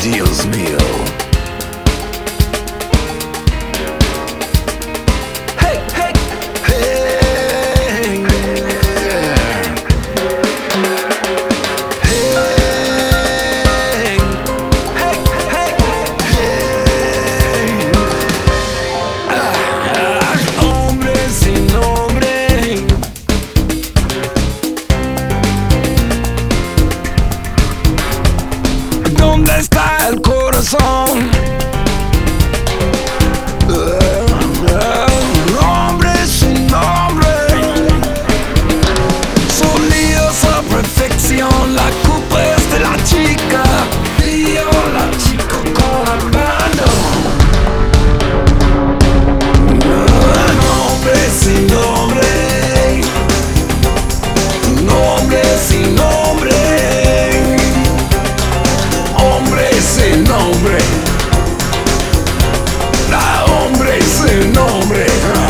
Dios mío. Hey, hey, hey, hombre sin nombre. ¿Dónde está el corazón? Hombre sin nombre. Sonidos a perfección. La culpa es de la chica. Y yo la chico con la mano. Hombre sin nombre. Nombre sin nombre. Hombre sin nombre. La hombre sin nombre.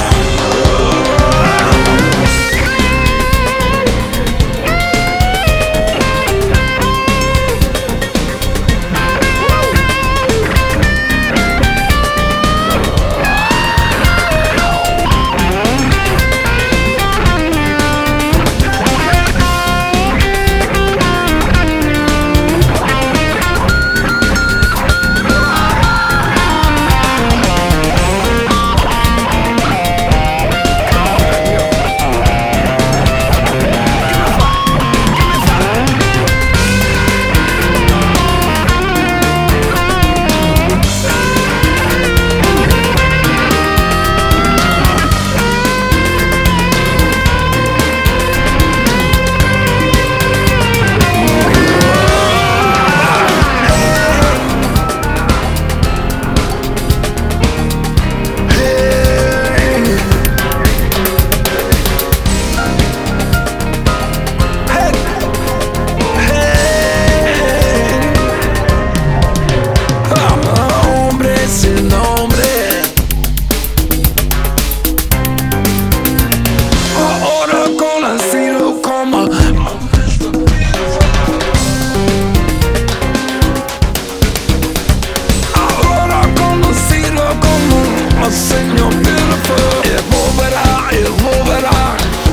Señor beautiful, él volverá,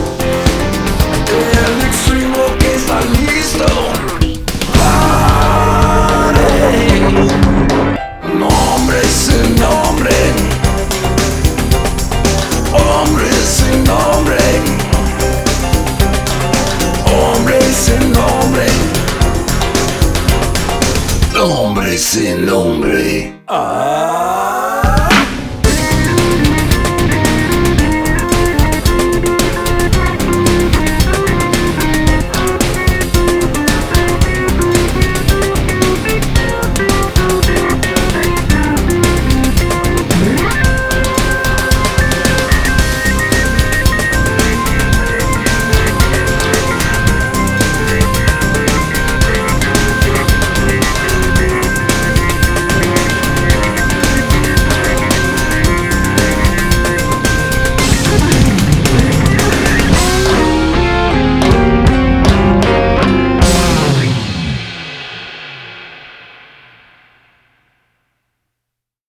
el extremo que está listo. Pare. Nombre sin nombre, hombre sin nombre, hombre sin nombre, hombre sin nombre.